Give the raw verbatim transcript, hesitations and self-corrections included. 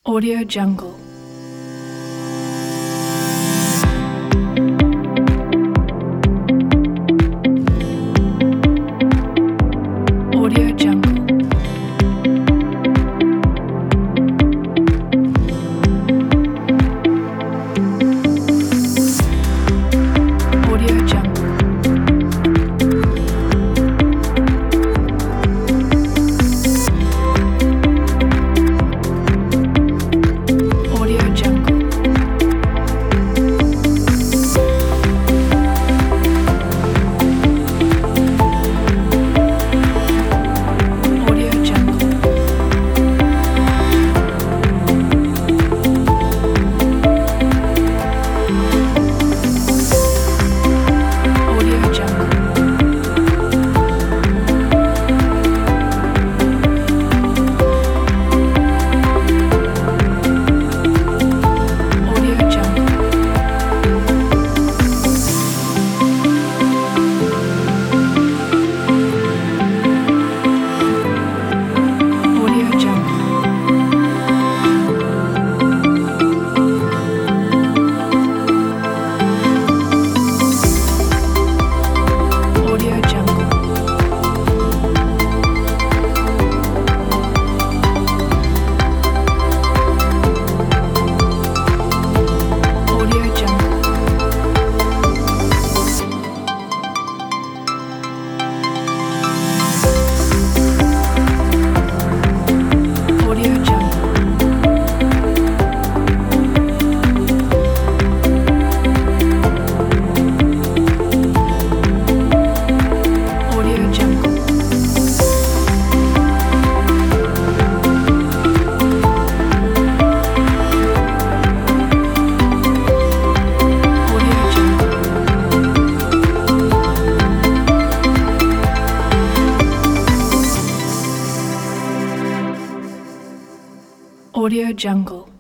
Audio Jungle. Audio Jungle. Audio Jungle. Audio Jungle. Audio Jungle. Audio Jungle. Audio Jungle. Audio Jungle. Audio Jungle. Audio Jungle. Audio Jungle. Audio Jungle. Audio Jungle. Audio Jungle.